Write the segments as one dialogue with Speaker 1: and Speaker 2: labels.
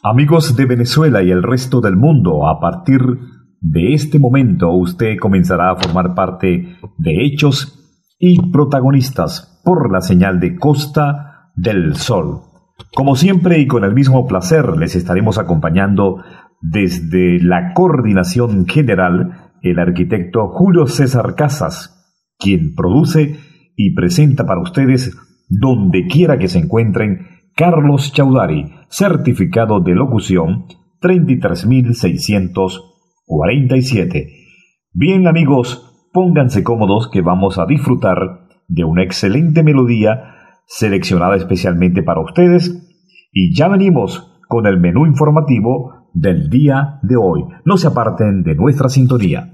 Speaker 1: Amigos de Venezuela y el resto del mundo, a partir de este momento usted comenzará a formar parte de hechos y protagonistas por la señal de Costa del Sol. Como siempre y con el mismo placer les estaremos acompañando desde la coordinación general el arquitecto Julio César Casas, quien produce y presenta para ustedes donde quiera que se encuentren Carlos Chaudhary, certificado de locución 33647. Bien amigos, pónganse cómodos que vamos a disfrutar de una excelente melodía seleccionada especialmente para ustedes y ya venimos con el menú informativo del día de hoy. No se aparten de nuestra sintonía.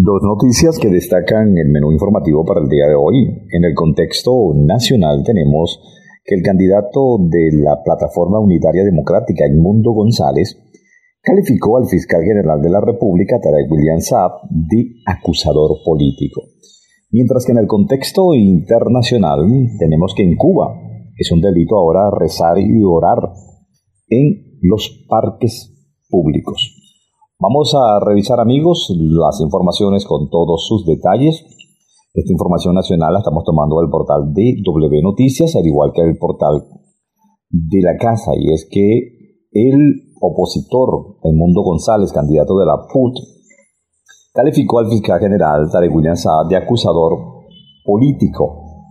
Speaker 1: Dos noticias que destacan el menú informativo para el día de hoy. En el contexto nacional tenemos que el candidato de la Plataforma Unitaria Democrática, Edmundo González, calificó al fiscal general de la República, Tarek William Saab, de acusador político. Mientras que en el contexto internacional tenemos que en Cuba es un delito ahora rezar y orar en los parques públicos. Vamos a revisar, amigos, las informaciones con todos sus detalles. Esta información nacional la estamos tomando del portal DW Noticias, al igual que el portal de la casa, y es que el opositor Edmundo González, candidato de la PUT, calificó al fiscal general Tarek William Saab de acusador político.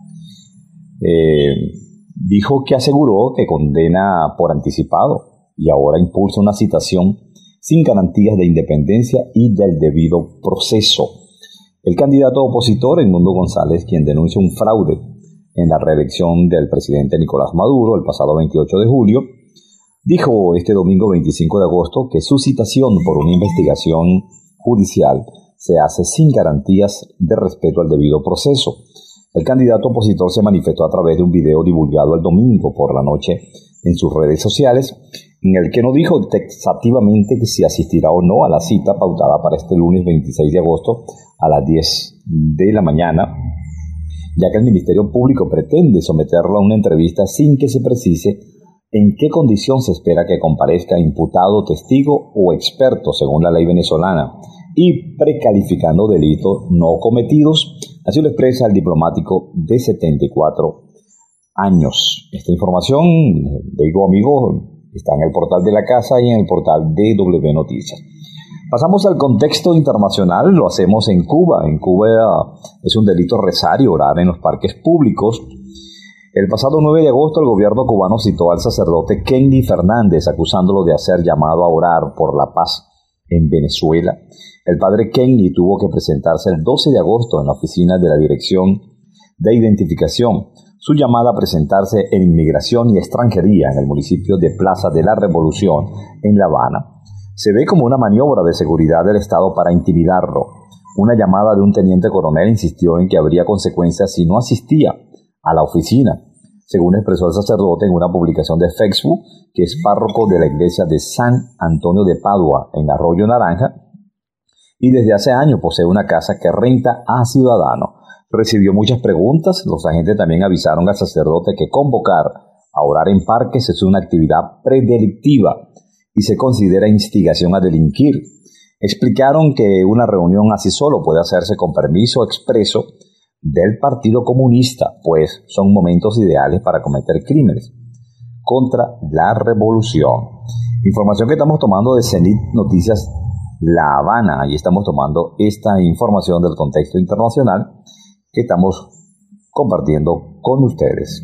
Speaker 1: Dijo que aseguró que condena por anticipado y ahora impulsa una citación sin garantías de independencia y del debido proceso. El candidato opositor, Edmundo González, quien denuncia un fraude en la reelección del presidente Nicolás Maduro el pasado 28 de julio, dijo este domingo 25 de agosto que su citación por una investigación judicial se hace sin garantías de respeto al debido proceso. El candidato opositor se manifestó a través de un video divulgado el domingo por la noche en sus redes sociales, en el que no dijo taxativamente que si asistirá o no a la cita pautada para este lunes 26 de agosto a las 10 de la mañana, ya que el Ministerio Público pretende someterlo a una entrevista sin que se precise en qué condición se espera que comparezca imputado, testigo o experto según la ley venezolana, y precalificando delitos no cometidos, así lo expresa el diplomático de 74 años. Esta información, digo amigo, está en el portal de la casa y en el portal de DW Noticias. Pasamos al contexto internacional, lo hacemos en Cuba. En Cuba es un delito rezar y orar en los parques públicos. El pasado 9 de agosto el gobierno cubano citó al sacerdote Kenny Fernández acusándolo de hacer llamado a orar por la paz en Venezuela. El padre Kenny tuvo que presentarse el 12 de agosto en la oficina de la Dirección de Identificación. Su llamada a presentarse en Inmigración y Extranjería en el municipio de Plaza de la Revolución, en La Habana, se ve como una maniobra de seguridad del Estado para intimidarlo. Una llamada de un teniente coronel insistió en que habría consecuencias si no asistía a la oficina, según expresó el sacerdote en una publicación de Facebook, que es párroco de la iglesia de San Antonio de Padua, en Arroyo Naranja, y desde hace años posee una casa que renta a ciudadanos. Recibió muchas preguntas. Los agentes también avisaron al sacerdote que convocar a orar en parques es una actividad predelictiva y se considera instigación a delinquir. Explicaron que una reunión así solo puede hacerse con permiso expreso del Partido Comunista, pues son momentos ideales para cometer crímenes contra la revolución. Información que estamos tomando de Zenit Noticias La Habana, y estamos tomando esta información del contexto internacional que estamos compartiendo con ustedes.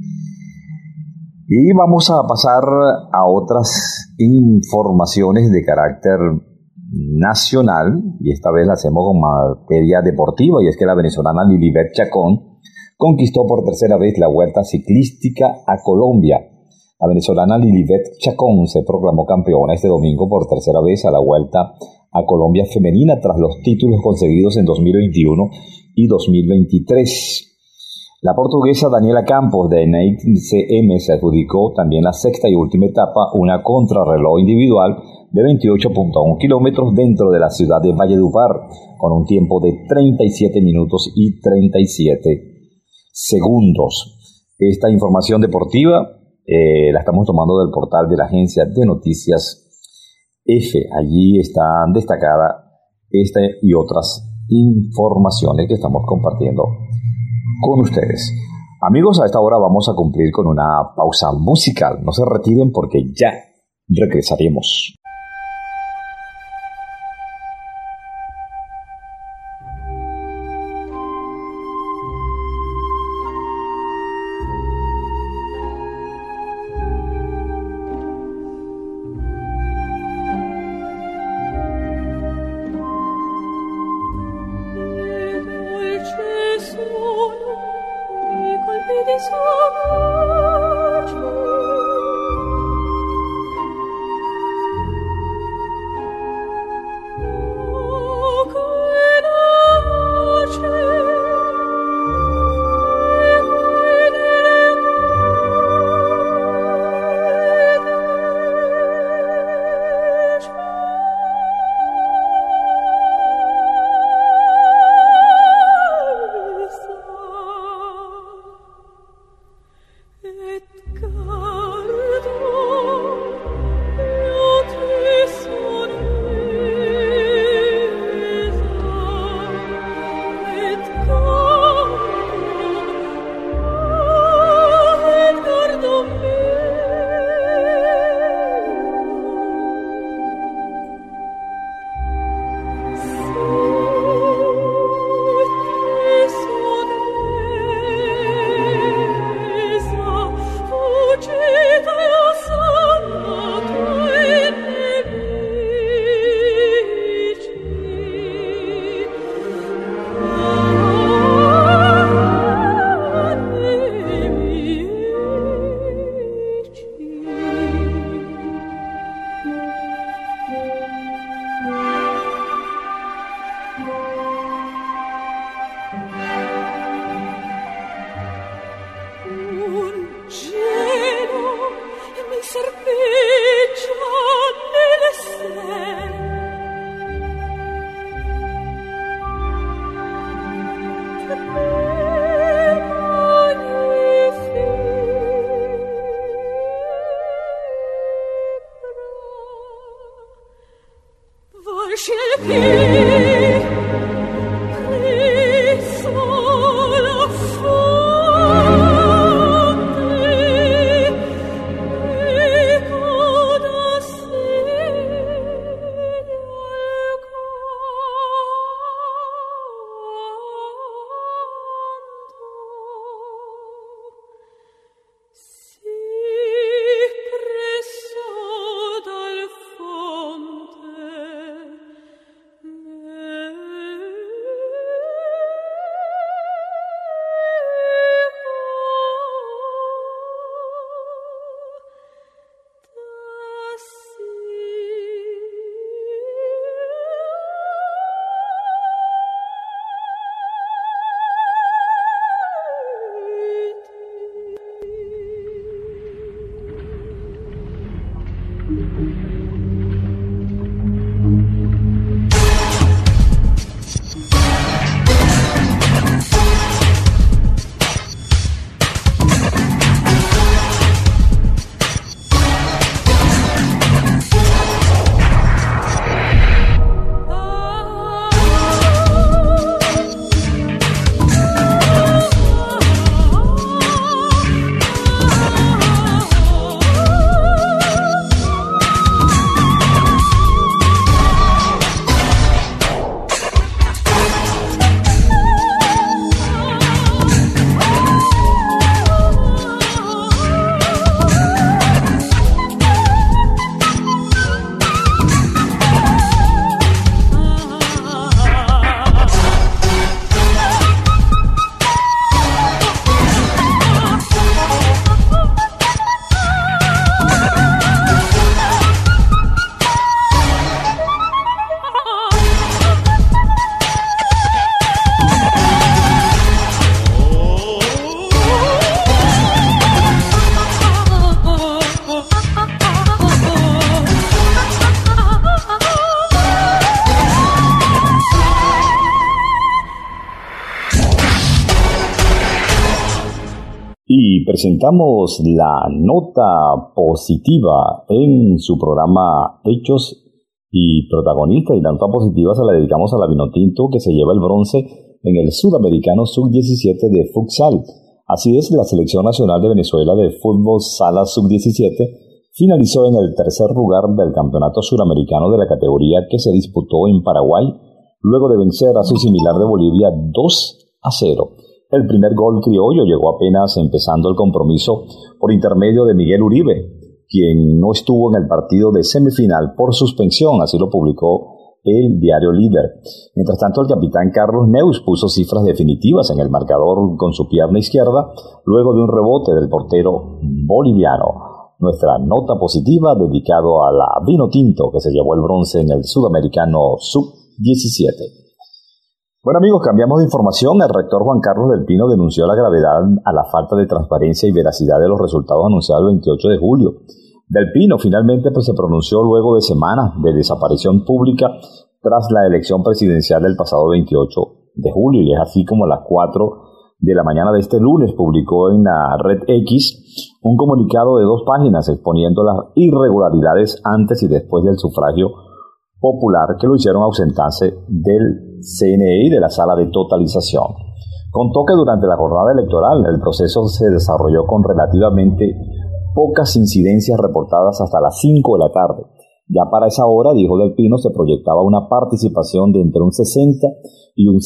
Speaker 1: Y vamos a pasar a otras informaciones de carácter nacional, y esta vez la hacemos con materia deportiva, y es que la venezolana Lilibet Chacón conquistó por tercera vez la Vuelta Ciclística a Colombia. La venezolana Lilibet Chacón se proclamó campeona este domingo por tercera vez a la Vuelta a Colombia femenina tras los títulos conseguidos en 2021 y 2023. La portuguesa Daniela Campos de Nike CM se adjudicó también la sexta y última etapa, una contrarreloj individual de 28.1 kilómetros dentro de la ciudad de Valledupar, con un tiempo de 37 minutos y 37 segundos. Esta información deportiva la estamos tomando del portal de la agencia de noticias F. Allí están destacadas esta y otras informaciones que estamos compartiendo con ustedes. Amigos, a esta hora vamos a cumplir con una pausa musical. No se retiren porque ya regresaremos. Y presentamos la nota positiva en su programa Hechos y Protagonistas, y la nota positiva se la dedicamos a la Vinotinto, que se lleva el bronce en el Sudamericano Sub-17 de futsal. Así es, la Selección Nacional de Venezuela de Fútbol Sala Sub-17 finalizó en el tercer lugar del Campeonato Suramericano de la categoría, que se disputó en Paraguay, luego de vencer a su similar de Bolivia 2-0. El primer gol criollo llegó apenas empezando el compromiso por intermedio de Miguel Uribe, quien no estuvo en el partido de semifinal por suspensión, así lo publicó el diario Líder. Mientras tanto, el capitán Carlos Neus puso cifras definitivas en el marcador con su pierna izquierda, luego de un rebote del portero boliviano. Nuestra nota positiva dedicado a la Vinotinto, que se llevó el bronce en el Sudamericano Sub-17. Bueno, amigos, cambiamos de información. El rector Juan Carlos del Pino denunció la gravedad a la falta de transparencia y veracidad de los resultados anunciados el 28 de julio. Del Pino finalmente se pronunció luego de semanas de desaparición pública tras la elección presidencial del pasado 28 de julio, y es así como a las 4 de la mañana de este lunes publicó en la red X un comunicado de 2 páginas exponiendo las irregularidades antes y después del sufragio popular que lo hicieron ausentarse del CNE y de la sala de totalización. Contó que durante la jornada electoral el proceso se desarrolló con relativamente pocas incidencias reportadas hasta las 5 de la tarde. Ya para esa hora, dijo Del Pino, se proyectaba una participación de entre un 60 y un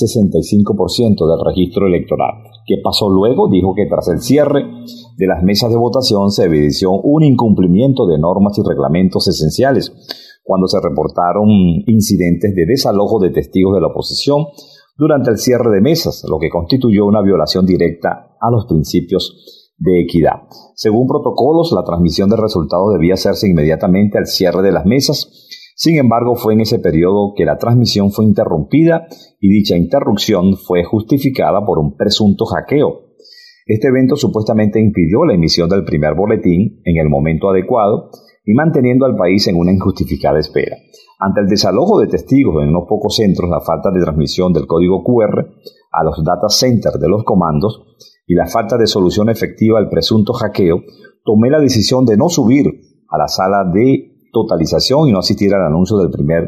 Speaker 1: 65% del registro electoral. ¿Qué pasó luego? Dijo que tras el cierre de las mesas de votación se evidenció un incumplimiento de normas y reglamentos esenciales, cuando se reportaron incidentes de desalojo de testigos de la oposición durante el cierre de mesas, lo que constituyó una violación directa a los principios de equidad. Según protocolos, la transmisión de resultados debía hacerse inmediatamente al cierre de las mesas. Sin embargo, fue en ese periodo que la transmisión fue interrumpida, y dicha interrupción fue justificada por un presunto hackeo. Este evento supuestamente impidió la emisión del primer boletín en el momento adecuado y manteniendo al país en una injustificada espera. Ante el desalojo de testigos en unos pocos centros, la falta de transmisión del código QR a los data centers de los comandos y la falta de solución efectiva al presunto hackeo, tomé la decisión de no subir a la sala de totalización y no asistir al anuncio del primer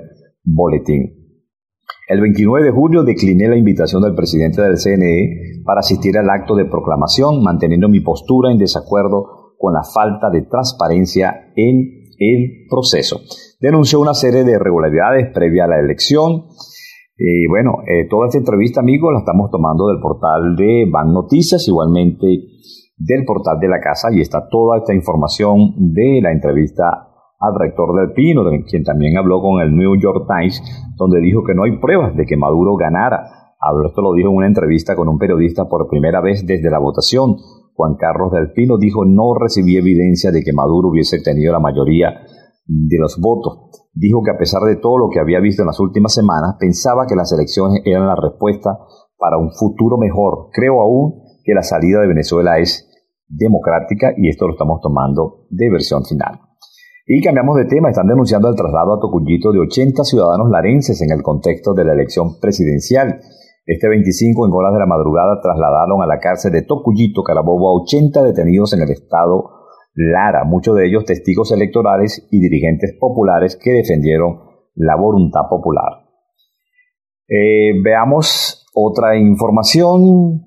Speaker 1: boletín. El 29 de julio decliné la invitación del presidente del CNE para asistir al acto de proclamación, manteniendo mi postura en desacuerdo con la falta de transparencia en el proceso. Denunció una serie de irregularidades previa a la elección. Toda esta entrevista, amigos, la estamos tomando del portal de Ban Noticias, igualmente del portal de la casa, y está toda esta información de la entrevista al rector del Pino, quien también habló con el New York Times, donde dijo que no hay pruebas de que Maduro ganara. Esto lo dijo en una entrevista con un periodista por primera vez desde la votación. Juan Carlos del Pino dijo: no recibí evidencia de que Maduro hubiese tenido la mayoría de los votos. Dijo que a pesar de todo lo que había visto en las últimas semanas, pensaba que las elecciones eran la respuesta para un futuro mejor. Creo aún que la salida de Venezuela es democrática, y esto lo estamos tomando de versión final. Y cambiamos de tema. Están denunciando el traslado a Tocuyito de 80 ciudadanos larenses en el contexto de la elección presidencial. Este 25, en horas de la madrugada, trasladaron a la cárcel de Tocuyito, Carabobo, a 80 detenidos en el estado Lara, muchos de ellos testigos electorales y dirigentes populares que defendieron la voluntad popular. Veamos otra información.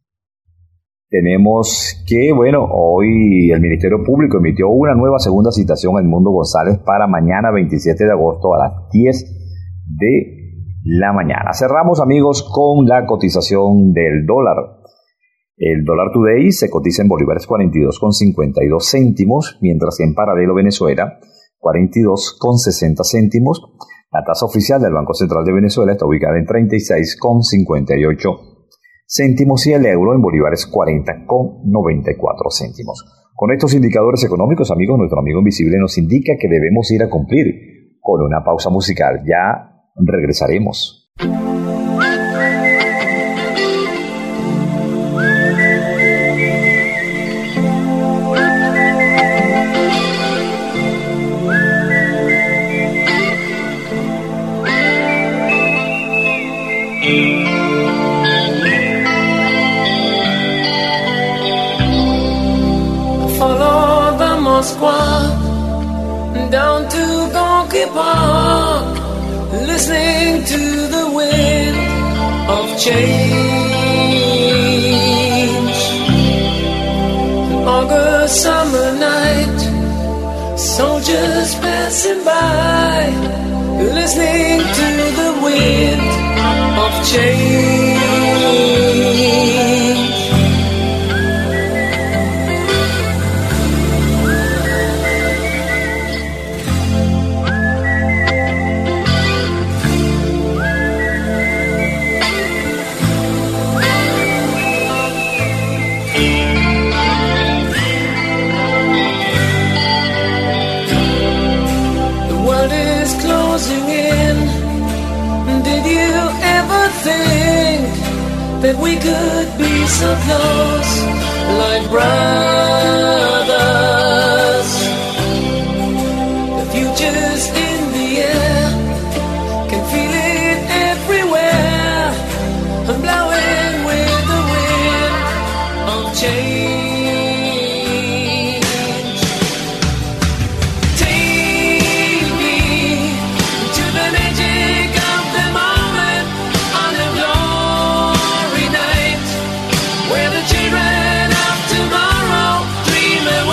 Speaker 1: Tenemos que, hoy el Ministerio Público emitió una nueva segunda citación a Edmundo González para mañana 27 de agosto a las 10 de la mañana. Cerramos, amigos, con la cotización del dólar. El dólar today se cotiza en bolívares 42,52 céntimos, mientras que en paralelo Venezuela 42,60 céntimos. La tasa oficial del Banco Central de Venezuela está ubicada en 36,58 céntimos y el euro en bolívares 40,94 céntimos. Con estos indicadores económicos, amigos, nuestro amigo invisible nos indica que debemos ir a cumplir con una pausa musical. Ya regresaremos.
Speaker 2: Down to Gonky Park, listening to the wind of change. An August summer night, soldiers passing by, listening to the wind of change. That we could be so close, like brothers. The future's in the air, can feel it everywhere. I'm blowing with the wind of change. Take me to the magic of the moment on the glory night, where the children of tomorrow dream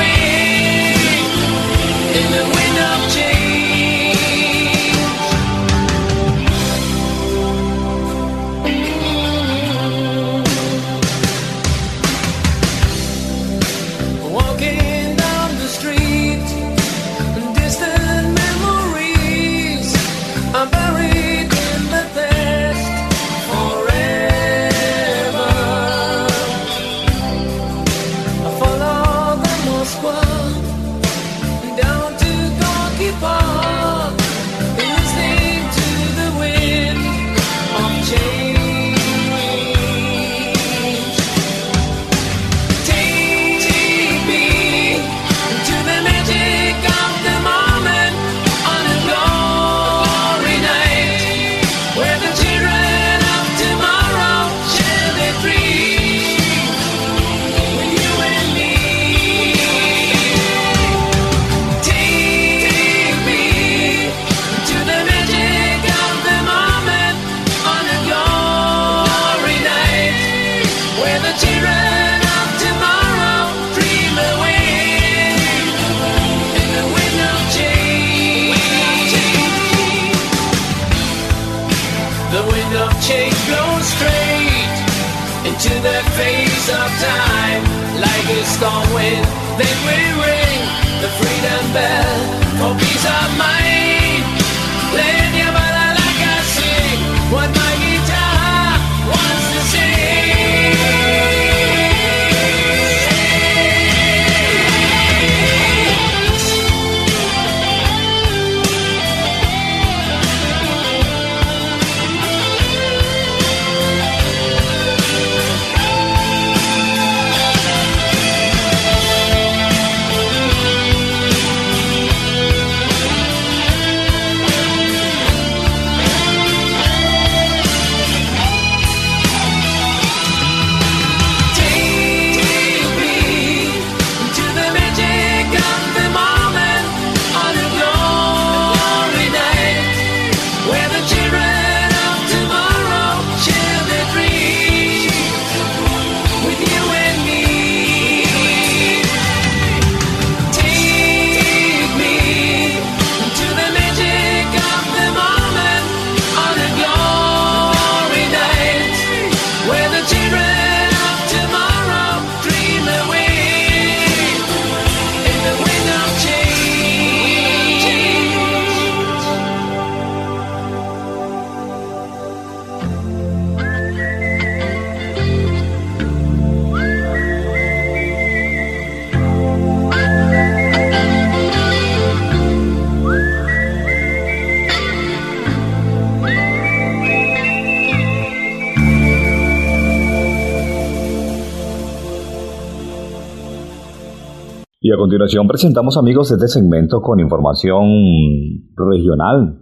Speaker 2: change blows straight into the face of time. Like a storm wind, then we ring the freedom bell for peace of mind. Playing your mother like I sing what my guitar wants to sing.
Speaker 1: Y a continuación presentamos, amigos, este segmento con información regional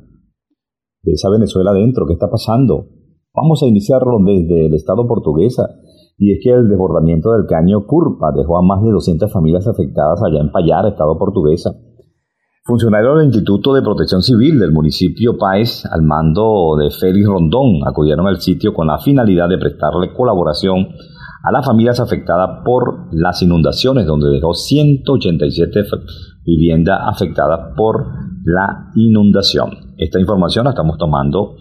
Speaker 1: de esa Venezuela adentro. ¿Qué está pasando? Vamos a iniciarlo desde el estado portuguesa. Y es que el desbordamiento del caño Curpa dejó a más de 200 familias afectadas allá en Payara, estado portuguesa. Funcionarios del Instituto de Protección Civil del municipio Páez, al mando de Félix Rondón, acudieron al sitio con la finalidad de prestarle colaboración a las familias afectadas por las inundaciones, donde dejó 187 viviendas afectadas por la inundación. Esta información la estamos tomando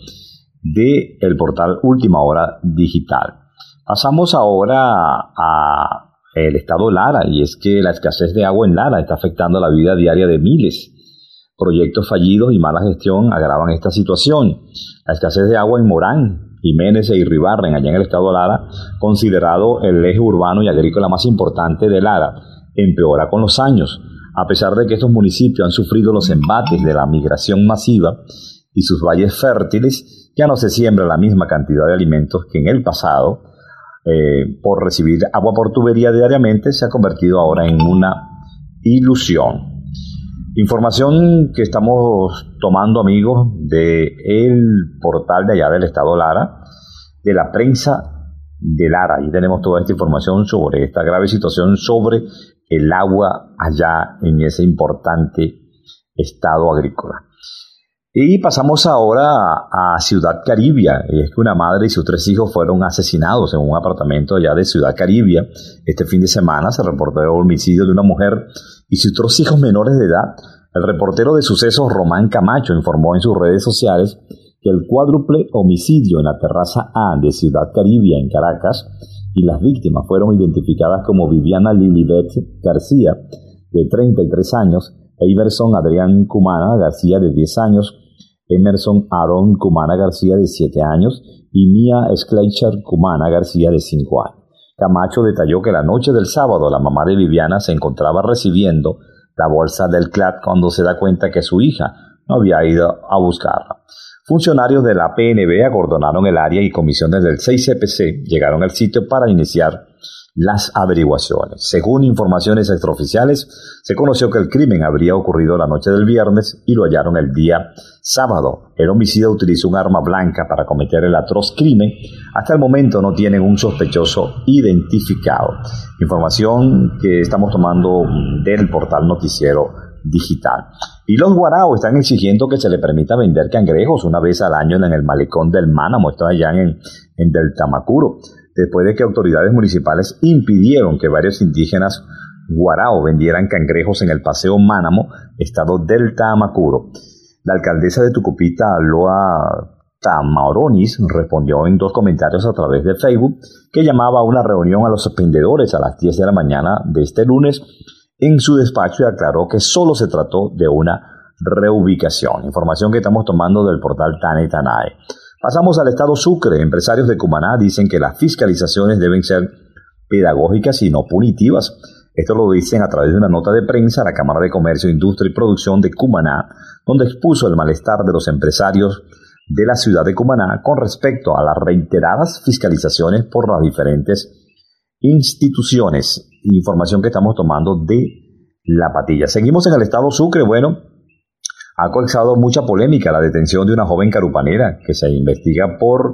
Speaker 1: del portal Última Hora Digital. Pasamos ahora a el estado Lara, y es que la escasez de agua en Lara está afectando la vida diaria de miles. Proyectos fallidos y mala gestión agravan esta situación. La escasez de agua en Morán, Jiménez e Irribarren, allá en el estado de Lara, considerado el eje urbano y agrícola más importante de Lara, empeora con los años. A pesar de que estos municipios han sufrido los embates de la migración masiva y sus valles fértiles, ya no se siembra la misma cantidad de alimentos que en el pasado. Por recibir agua por tubería diariamente se ha convertido ahora en una ilusión. Información que estamos tomando, amigos, del portal de allá del estado Lara, de la prensa de Lara. Y tenemos toda esta información sobre esta grave situación sobre el agua allá en ese importante estado agrícola. Y pasamos ahora a Ciudad Caribia. Y es que una madre y sus 3 hijos fueron asesinados en un apartamento allá de Ciudad Caribia. Este fin de semana se reportó el homicidio de una mujer y sus 2 hijos menores de edad. El reportero de sucesos Román Camacho informó en sus redes sociales que el cuádruple homicidio en la terraza A de Ciudad Caribia en Caracas, y las víctimas fueron identificadas como Viviana Lilibet García, de 33 años, Iverson Adrián Cumana García, de 10 años, Emerson Aaron Cumana García, de 7 años, y Mia Schleicher Cumana García, de 5 años. Camacho detalló que la noche del sábado la mamá de Viviana se encontraba recibiendo la bolsa del CLAT cuando se da cuenta que su hija no había ido a buscarla. Funcionarios de la PNB acordonaron el área y comisiones del 6CPC llegaron al sitio para iniciar las averiguaciones. Según informaciones extraoficiales, se conoció que el crimen habría ocurrido la noche del viernes y lo hallaron el día sábado. El homicida utilizó un arma blanca para cometer el atroz crimen. Hasta el momento no tienen un sospechoso identificado. Información que estamos tomando del portal Noticiero Digital. Y los guaraos están exigiendo que se le permita vender cangrejos una vez al año en el malecón del Mánamo, esto allá en del Tamacuro, después de que autoridades municipales impidieron que varios indígenas guarao vendieran cangrejos en el Paseo Mánamo, estado del Tamacuro. La alcaldesa de Tucupita, Loa Tamauronis respondió en 2 comentarios a través de Facebook que llamaba a una reunión a los expendedores a las 10 de la mañana de este lunes en su despacho y aclaró que solo se trató de una reubicación. Información que estamos tomando del portal Tane Tanae. Pasamos al estado Sucre. Empresarios de Cumaná dicen que las fiscalizaciones deben ser pedagógicas y no punitivas. Esto lo dicen a través de una nota de prensa a la Cámara de Comercio, Industria y Producción de Cumaná, donde expuso el malestar de los empresarios de la ciudad de Cumaná con respecto a las reiteradas fiscalizaciones por las diferentes instituciones. Información que estamos tomando de La Patilla. Seguimos en el estado Sucre. Bueno, ha causado mucha polémica la detención de una joven carupanera que se investiga por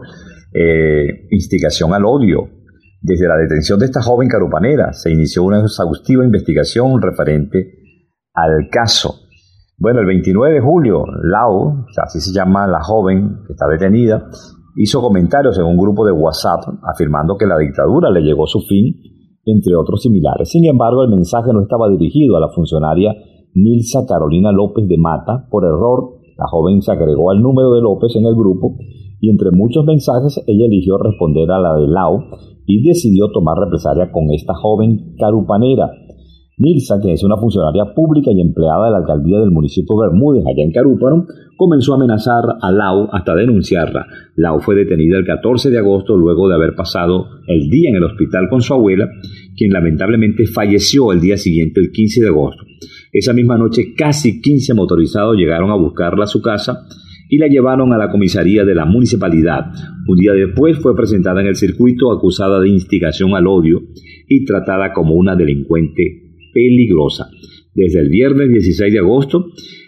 Speaker 1: instigación al odio. Desde la detención de esta joven carupanera se inició una exhaustiva investigación referente al caso. Bueno, el 29 de julio, Lau, así se llama la joven que está detenida, hizo comentarios en un grupo de WhatsApp afirmando que la dictadura le llegó a su fin, entre otros similares. Sin embargo, el mensaje no estaba dirigido a la funcionaria Nilsa Carolina López de Mata. Por error, la joven se agregó al número de López en el grupo y entre muchos mensajes ella eligió responder a la de Lau y decidió tomar represalia con esta joven carupanera. Nilsa, que es una funcionaria pública y empleada de la alcaldía del municipio Bermúdez, allá en Carúpano, comenzó a amenazar a Lau hasta denunciarla. Lau fue detenida el 14 de agosto luego de haber pasado el día en el hospital con su abuela, quien lamentablemente falleció el día siguiente, el 15 de agosto. Esa misma noche, casi 15 motorizados llegaron a buscarla a su casa y la llevaron a la comisaría de la municipalidad. Un día después fue presentada en el circuito acusada de instigación al odio y tratada como una delincuente peligrosa. Desde el viernes 16 de agosto,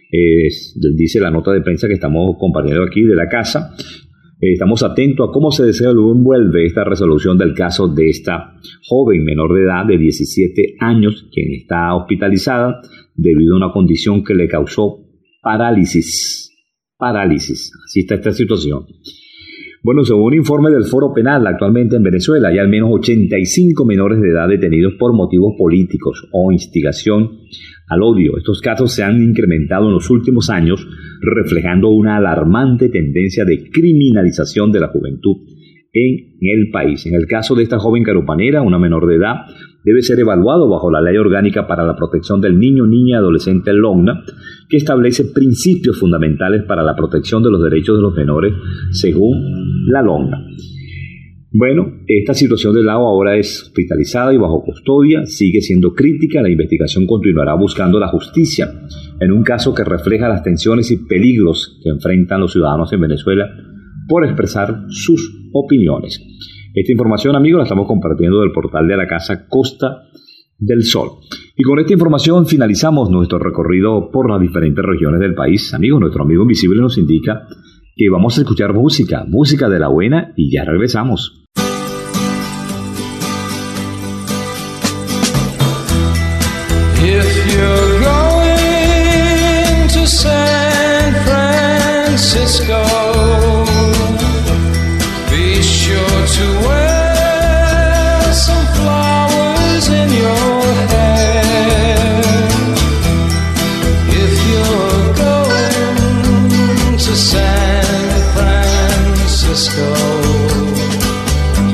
Speaker 1: dice la nota de prensa que estamos compartiendo aquí de la casa, estamos atentos a cómo se desenvuelve esta resolución del caso de esta joven menor de edad de 17 años, quien está hospitalizada debido a una condición que le causó parálisis. Así está esta situación. Bueno, según un informe del Foro Penal, actualmente en Venezuela hay al menos 85 menores de edad detenidos por motivos políticos o instigación al odio. Estos casos se han incrementado en los últimos años, reflejando una alarmante tendencia de criminalización de la juventud en el país. En el caso de esta joven carupanera, una menor de edad, debe ser evaluado bajo la Ley Orgánica para la Protección del Niño, Niña y Adolescente LONNA, que establece principios fundamentales para la protección de los derechos de los menores según la LONNA. Bueno, esta situación de Lau ahora es hospitalizada y bajo custodia, sigue siendo crítica, la investigación continuará buscando la justicia en un caso que refleja las tensiones y peligros que enfrentan los ciudadanos en Venezuela por expresar sus opiniones. Esta información, amigos, la estamos compartiendo del portal de la casa Costa del Sol. Y con esta información finalizamos nuestro recorrido por las diferentes regiones del país. Amigos, nuestro amigo invisible nos indica que vamos a escuchar música de la buena y ya regresamos.
Speaker 2: If you're going to San Francisco, be sure to wear some flowers in your hair. If you're going to San Francisco,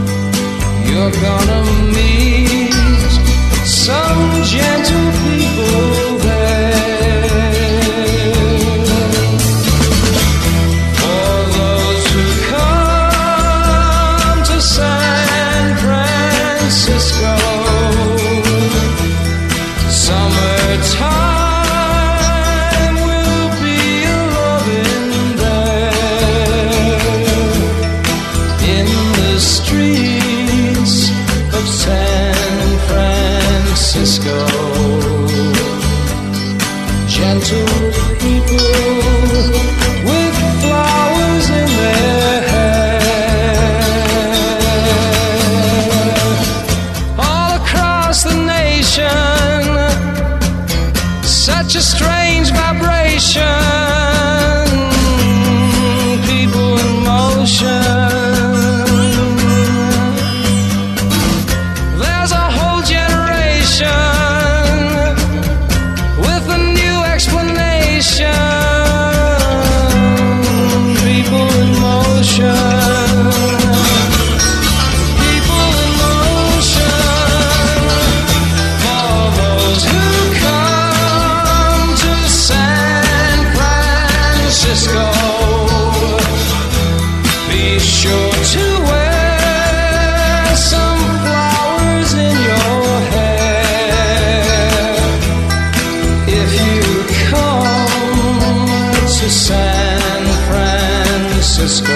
Speaker 2: San Francisco.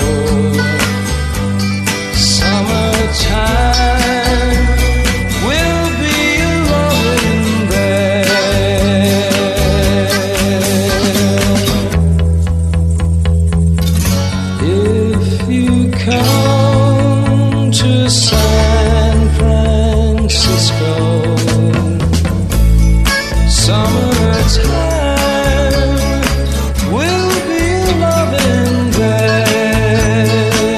Speaker 2: Summertime will be loving there. If you come to San Francisco, summertime will be loving there.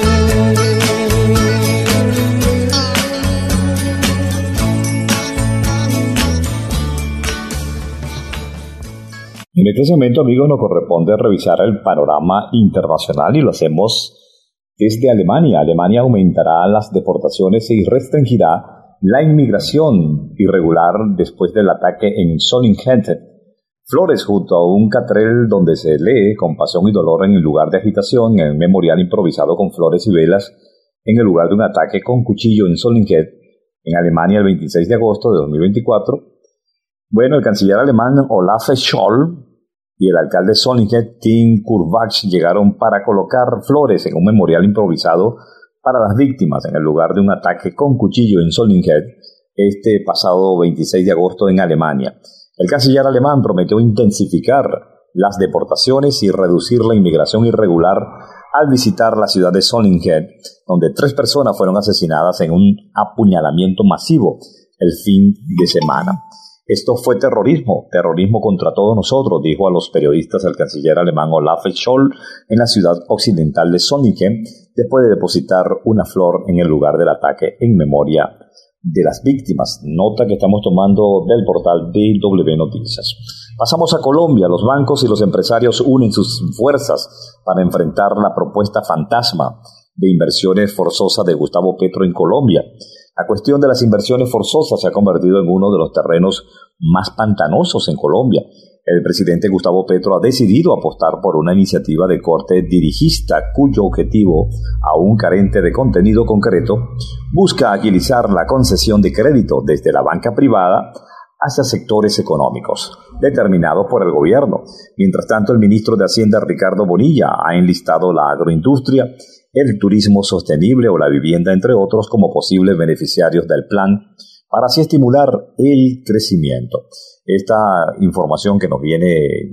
Speaker 1: En este momento, amigos, nos corresponde revisar el panorama internacional y lo hacemos desde Alemania. Alemania aumentará las deportaciones y restringirá la inmigración irregular después del ataque en Solingen. Flores junto a un catrel donde se lee con pasión y dolor en el lugar de agitación, en el memorial improvisado con flores y velas en el lugar de un ataque con cuchillo en Solingen, en Alemania, el 26 de agosto de 2024. Bueno, el canciller alemán Olaf Scholz y el alcalde de Solingen, Tim Kurbach, llegaron para colocar flores en un memorial improvisado para las víctimas en el lugar de un ataque con cuchillo en Solingen este pasado 26 de agosto en Alemania. El canciller alemán prometió intensificar las deportaciones y reducir la inmigración irregular al visitar la ciudad de Solingen, donde 3 personas fueron asesinadas en un apuñalamiento masivo el fin de semana. Esto fue terrorismo contra todos nosotros, dijo a los periodistas el canciller alemán Olaf Scholz en la ciudad occidental de Solingen, después de depositar una flor en el lugar del ataque en memoria de las víctimas. Nota que estamos tomando del portal DW Noticias. Pasamos a Colombia. Los bancos y los empresarios unen sus fuerzas para enfrentar la propuesta fantasma de inversiones forzosas de Gustavo Petro en Colombia. La cuestión de las inversiones forzosas se ha convertido en uno de los terrenos más pantanosos en Colombia. El presidente Gustavo Petro ha decidido apostar por una iniciativa de corte dirigista cuyo objetivo, aún carente de contenido concreto, busca agilizar la concesión de crédito desde la banca privada hacia sectores económicos determinados por el gobierno. Mientras tanto, el ministro de Hacienda, Ricardo Bonilla, ha enlistado la agroindustria, el turismo sostenible o la vivienda, entre otros, como posibles beneficiarios del plan, para así estimular el crecimiento. Esta información que nos viene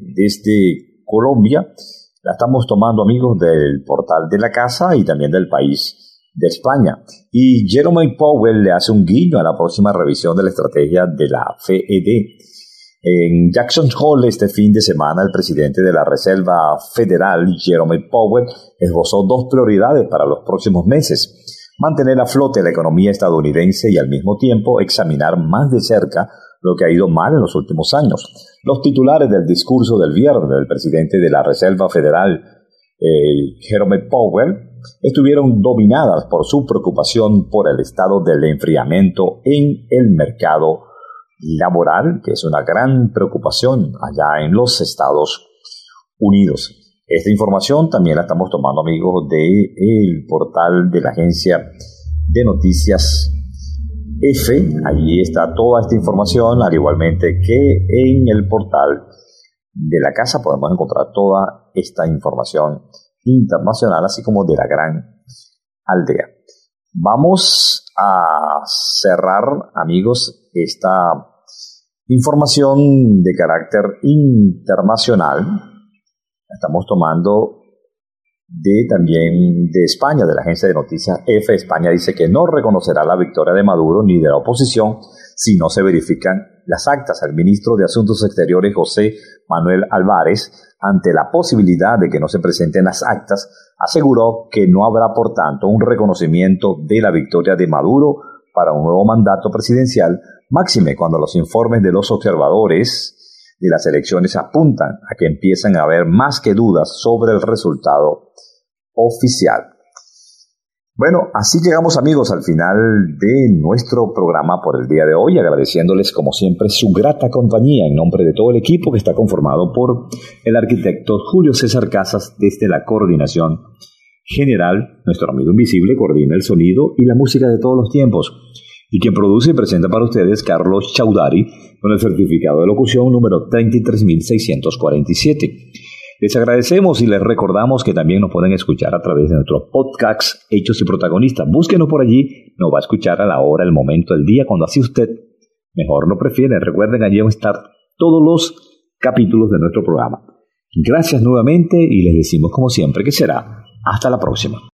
Speaker 1: desde Colombia la estamos tomando, amigos, del portal de la casa y también del País de España. Y Jerome Powell le hace un guiño a la próxima revisión de la estrategia de la FED. En Jackson Hole este fin de semana, el presidente de la Reserva Federal, Jerome Powell, esbozó 2 prioridades para los próximos meses: mantener a flote la economía estadounidense y al mismo tiempo examinar más de cerca lo que ha ido mal en los últimos años. Los titulares del discurso del viernes del presidente de la Reserva Federal, Jerome Powell, estuvieron dominadas por su preocupación por el estado del enfriamiento en el mercado laboral, que es una gran preocupación allá en los Estados Unidos. Esta información también la estamos tomando, amigos, del portal de la agencia de noticias EFE. Allí está toda esta información, al igualmente que en el portal de la casa podemos encontrar toda esta información internacional, así como de la gran aldea. Vamos a cerrar, amigos, esta información de carácter internacional. Estamos tomando también de España, de la agencia de noticias EFE. España dice que no reconocerá la victoria de Maduro ni de la oposición si no se verifican las actas. El ministro de Asuntos Exteriores, José Manuel Álvarez, ante la posibilidad de que no se presenten las actas, aseguró que no habrá, por tanto, un reconocimiento de la victoria de Maduro para un nuevo mandato presidencial, máxime cuando los informes de los observadores de las elecciones apuntan a que empiezan a haber más que dudas sobre el resultado oficial. Bueno, así llegamos, amigos, al final de nuestro programa por el día de hoy, agradeciéndoles como siempre su grata compañía en nombre de todo el equipo que está conformado por el arquitecto Julio César Casas desde la coordinación general. Nuestro amigo invisible coordina el sonido y la música de todos los tiempos, y quien produce y presenta para ustedes Carlos Chaudhary con el certificado de locución número 33647. Les agradecemos y les recordamos que también nos pueden escuchar a través de nuestro podcast Hechos y Protagonistas. Búsquenos por allí, nos va a escuchar a la hora, el momento del día, cuando así usted mejor lo prefiere. Recuerden, allí van a estar todos los capítulos de nuestro programa. Gracias nuevamente y les decimos como siempre que será hasta la próxima.